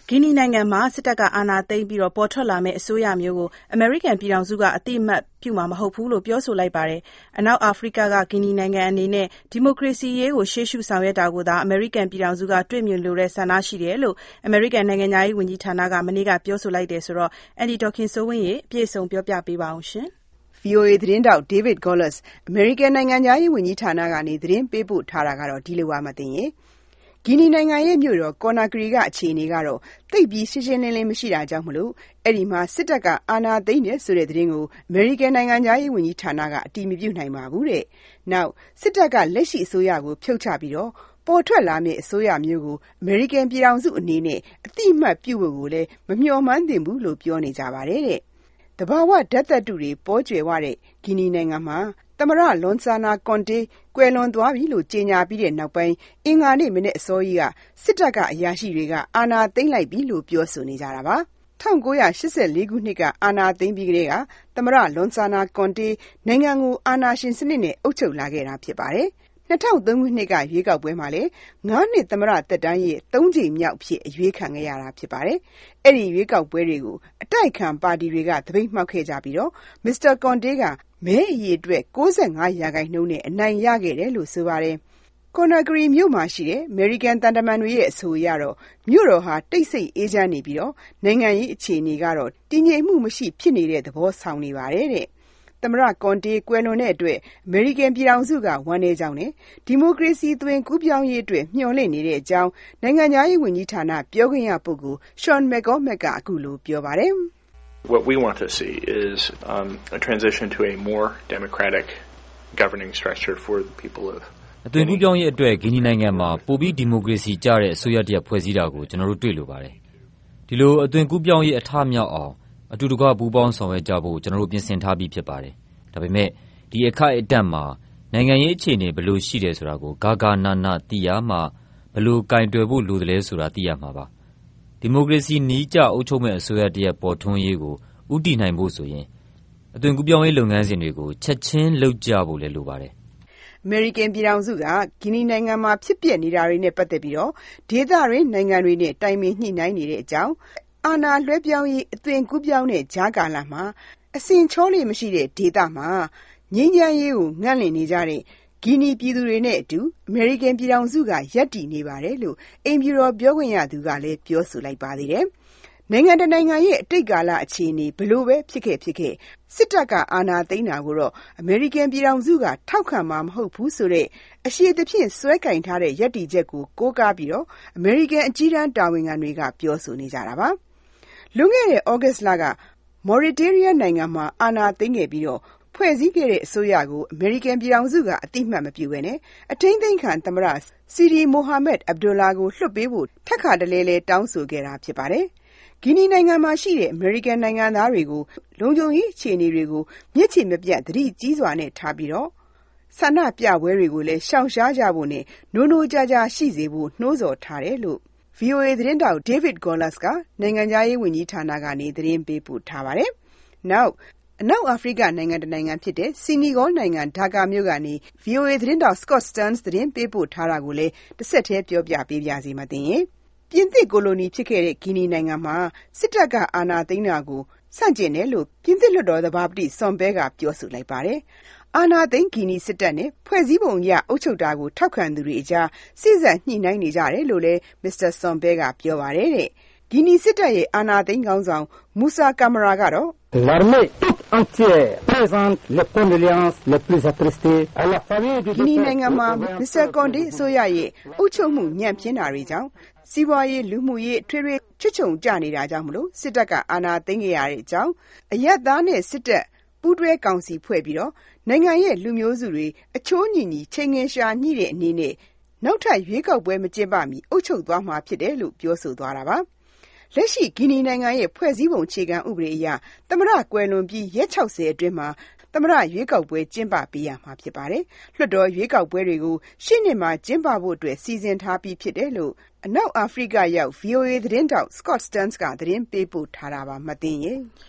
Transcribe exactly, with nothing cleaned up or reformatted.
ဂီနီနိုင်ငံမှာစစ်တပ်ကအာဏာသိမ်းပြီးတော့ပေါ်ထွက်လာမယ့်အစိုးရမျိုးကိုအမေရိကန်ပြည်ထောင်စုကအတိအမှတ်ပြုမှာမဟုတ်ဘူးလို့ပြောဆိုလိုက်ပါတယ်။အနောက်အာဖရိကကဂီနီနိုင်ငံအနေနဲ့ဒီမိုကရေစီရေးကိုရှေ့ရှုဆောင်ရွက်တာကိုသာအမေရိကန်ပြည်ထောင်စုကတွေ့မြင်လိုတဲ့ဆန္ဒရှိတယ်လို့အမေရိကန်နိုင်ငံသားရေးဝန်ကြီးဌာနကမနေ့ကပြောဆိုလိုက်တယ်ဆိုတော့အန်ဒီဒေါခင်စိုးဝင်းရဲ့အပြည့်အစုံပြောပြပေးပါအောင်ရှင်။ V O A သတင်းတောက် David Goles အမေရိကန်နိုင်ငံသားရေးဝန်ကြီးဌာနကနေသတင်းပေးပို့ထားတာကတော့ဒီလိုပါမသိရင်ဂီနီနိုင်ငံရဲ့မြို့တော်ကော်နာဂရီကအခြေအနေကတော့သိပ်ပြီးရှင်းရှင်းလင်းလင်းမရှိတာကြောင့်မလို့အဲ့ဒီမှာစစ်တပ်ကအာဏာသိမ်းတယ်ဆိုတဲ့သတင်းကိုအမေရိကန်နိုင်ငံသားရေးဝန်ကြီးဌာနကအတည်မပြုနိုင်ပါဘူးတဲ့။နောက်စစ်တပ်ကလက်ရှိအစိုးရကိုဖြုတ်ချပြီးတော့ပေါ်ထွက်လာမယ့်အစိုးရမျိုးကိုအမေရိကန်ပြည်ထောင်စုအနေနဲ့အတိအမှတ်ပြုဖို့ကိုလည်းမမျှော်မှန်းသင့်ဘူးလို့ပြောနေကြပါတယ်တဲ့။တဘာဝဓာတ်သတ္တုတွေပေါ်ကျွယ်ဝတဲ့ဂီနီနိုင်ငံမှာသမ္မတလွန်ဆာနာကွန်တေးကွယ်လွန်သွားပြီလို့ကြေညာပြီးတဲ့နောက်ပိုင်းအင်္ဂါနေ့မနေ့အစောကြီးကစစ်တပ်ကအရာရှိတွေကအာဏာသိမ်းလိုက်ပြီလို့ပြောဆိုနေကြတာပါ။၁၉၈၄ခုနှစ်ကအာဏာသိမ်းပြီးကတည်းကသမ္မတလွန်ဆာနာကွန်တေးနိုင်ငံကိုအာဏာရှင်စနစ်နဲ့အုပ်ချုပ်လာခဲ့တာဖြစ်ပါတယ်။၂၀၀၃ခုနှစ်ကရွေးကောက်ပွဲမှာလည်းငါးနှစ်သမ္မတသက်တမ်းရဲ့သုံးကြိမ်မြောက်ဖြစ်အရွေးခံခဲ့ရတာဖြစ်ပါတယ်။အဲ့ဒီရွေးကောက်ပွဲတွေကိုအတိုက်ခံပါတီတွေကသပိတ်မှောက်ခဲ့ကြပြီးတော့မစ္စတာကွန်တေးကမဲအရေအတွက်၉၅ရာခိုင်နှုန်းနဲ့အနိုင်ရခဲ့တယ်လို့ဆိုပါတယ်။ကော်နာဂရီမြို့မှာရှိတဲ့အမေရိကန်တန်တမန်တွေရဲ့အဆိုအရတော့မြို့တော်ဟာတိတ်ဆိတ်အေးချမ်းနေပြီးတော့နိုင်ငံရေးအခြေအနေကတော့တည်ငြိမ်မှုမရှိဖြစ်နေတဲ့သဘောဆောင်နေပါတယ်တဲ့။သမ္မတကွန်တေးကွယ်လွန်တဲ့အတွက်အမေရိကန်ပြည်ထောင်စုကဝမ်းနည်းကြောင်းနဲ့ဒီမိုကရေစီသွင်ကူးပြောင်းရေးအတွက်မျှော်လင့်နေတဲ့အကြောင်းနိုင်ငံသားရေးဝန်ကြီးဌာနပြောခွင့်ရပုဂ္ဂိုလ် Sean McCormack ကအခုလိုပြောပါတယ်။ What we want to see is um, a transition to a more democratic governing structure for the people of အသွင်ကူးပြောင်းရေးအတွက်ဂီနီနိုင်ငံမှာပိုပြီးဒီမိုကရေစီကျတဲ့အစိုးရတရပ်ဖွဲ့စည်းတာကိုကျွန်တော်တို့တွေ့လိုပါတယ်။ဒီလိုအသွင်ကူးပြောင်းရေးအထမြောက်အောင်အတူတကွပူးပေါင်းဆောင်ရွက်ကြဖို့ကျွန်တော်တို့ပြင်ဆင်ထားပြီးဖြစ်ပါတယ်။ဒါပေမဲ့ဒီအခိုက်အတန့်မှာနိုင်ငံရေးအခြေအနေဘယ်လိုရှိတယ်ဆိုတာကိုဂါဂါနာနာသိရမှဘယ်လိုကင်တွယ်ဖို့လိုတယ်ဆိုတာသိရမှာပါ။ဒီမိုကရေစီနီးကျအုပ်ချုပ်မဲ့အစိုးရတရပ်ပေါ်ထွန်းရေးကိုဦးတည်နိုင်ဖို့ဆိုရင်အသွင်ကူးပြောင်းရေးလုပ်ငန်းစဉ်တွေကိုချက်ချင်းလုပ်ကြဖို့လည်းလိုပါတယ်။အမေရိကန်ပြည်ထောင်စုကဂီနီနိုင်ငံမှာဖြစ်ပျက်နေတာတွေနဲ့ပတ်သက်ပြီးတော့ဒေသတွင်းနိုင်ငံတွေနဲ့တိုင်ပင်ညှိနှိုင်းနေတဲ့အကြောင်းအာဏာလွှဲပြောင်းရေးအသွင်ကူးပြောင်းတဲ့ဂျာကာလမှာအစင်ချောလေမရှိတဲ့ဒေသမှာငြိမ်းချမ်းရေးကိုငန့်လင့်နေကြတဲ့ဂီနီပြည်သူတွေနဲ့အတူအမေရိကန်ပြည်ထောင်စုကရပ်တည်နေပါတယ်လို့အိမ်ဖြူတော်ပြောခွင့်ရသူကလည်းပြောဆိုလိုက်ပါသေးတယ်။နိုင်ငံတနိုင်ငံရဲ့အတိတ်ကာလအခြေအနေဘလို့ပဲဖြစ်ခဲ့ဖြစ်ခဲ့စစ်တပ်ကအာဏာသိမ်းတာကိုတော့အမေရိကန်ပြည်ထောင်စုကထောက်ခံမှာမဟုတ်ဘူးဆိုတဲ့အရှိသဖြင့်စွဲကင်ထားတဲ့ရပ်တည်ချက်ကိုကိုးကားပြီးတော့အမေရိကန်အကြီးတန်းတာဝန်ခံတွေကပြောဆိုနေကြတာပါ။လွန်ခဲ့တဲ့ဩဂတ်လကမော်ရီတေးရီးယားနိုင်ငံမှာအာဏာသိမ်းခဲ့ပြီးတော့ဖွဲ့စည်းခဲ့တဲ့အစိုးရကိုအမေရိကန်ပြည်ထောင်စုကအတိအမှတ်မပြုဘဲနဲ့အထိန်းသိမ်းခံသမ္မတစီရီမိုဟာမက်အဗ်ဒူလာကိုလွှတ်ပေးဖို့ထပ်ခါတလဲလဲတောင်းဆိုခဲ့တာဖြစ်ပါတယ်။ဂီနီနိုင်ငံမှာရှိတဲ့အမေရိကန်နိုင်ငံသားတွေကိုလုံခြုံရေးအခြေအနေတွေကိုမျက်ခြေမပြတ်သတိကြီးစွာနဲ့ထားပြီးတော့ဆန္ဒပြပွဲတွေကိုလည်းရှောင်ရှားကြဖို့နဲ့နိုးနိုးကြားကြားရှိစေဖို့နှိုးဆော်ထားတယ်လို့ V O A သတင်းတောက် David Goles ကနိုင်ငံခြားရေးဝန်ကြီးဌာနကနေသတင်းပေးပို့ထားပါတယ်။နောက်အနောက်အာဖရိကနိုင်ငံတနိုင်ငံဖြစ်တဲ့ဆီနီဂေါနိုင်ငံဒါကာမြို့ကနေ V O A သတင်းတောက် Scott Stearns သတင်းပေးပို့ထားတာကိုလည်းတစ်ဆက်တည်းပြောပြပေးပါစီမသိရင်ပြင်သစ်ကိုလိုနီဖြစ်ခဲ့တဲ့ဂီနီနိုင်ငံမှာစစ်တပ်ကအာဏာသိမ်းတာကိုဆန့်ကျင်တယ်လို့ပြင်သစ်လွှတ်တော်သဘာပတိဆွန်ပဲကပြောဆိုလိုက်ပါတယ်။အာဏာသိမ်းဂီနီစစ်တပ်နဲ့ဖွဲ့စည်းပုံအရအုပ်ချုပ်တာကိုထောက်ခံသူတွေအကြားစိစက်ညှိနှိုင်းနေကြတယ်လို့လည်းမစ္စတာဆွန်ပဲကပြောပါတယ်တဲ့။ဂီနီစစ်တပ်ရဲ့အာဏာသိမ်းခေါင်းဆောင်မူဆာကာမရာကတော့ L'armée toute entière présente les condoléances les plus attristées à la famille du ဂီနီနိုင်ငံမှာမစ္စတာကွန်တေးအစိုးရရဲ့အုပ်ချုပ်မှုညံ့ဖျင်းတာတွေကြောင့်စီးပွားရေးလူမှုရေးထွေထွေချွတ်ချုံကျနေတာကြောင့်မလို့စစ်တပ်ကအာဏာသိမ်းခဲ့ရတဲ့အကြောင်းအရက်သားနဲ့စစ်တပ်ပူးတွဲကောင်စီဖွဲ့ပြီးတော့နိုင်ငံရဲ့လူမျိုးစုတွေအချိုးညီညီချိန်ငင်ရှာညှိတဲ့အနေနဲ့နောက်ထပ်ရွေးကောက်ပွဲမကျင်းပမီအုပ်ချုပ်သွားမှာဖြစ်တယ်လို့ပြောဆိုသွားတာပါ။လက်ရှိဂီနီနိုင်ငံရဲ့ဖွဲ့စည်းပုံအခြေခံဥပဒေအရသမ္မတကွယ်လွန်ပြီးရက်၆၀အတွင်းမှာသမ္မတရွေးကောက်ပွဲကျင်းပပေးရမှာဖြစ်ပါတယ်။လွှတ်တော်ရွေးကောက်ပွဲတွေကိုရှေ့နှစ်မှာကျင်းပဖို့အတွက်စီစဉ်ထားပြီးဖြစ်တယ်လို့အနောက်အာဖရိကရောက် V O A သတင်းတောက် Scott Stearns ကသတင်းပေးပို့ထားတာပါမသိရင်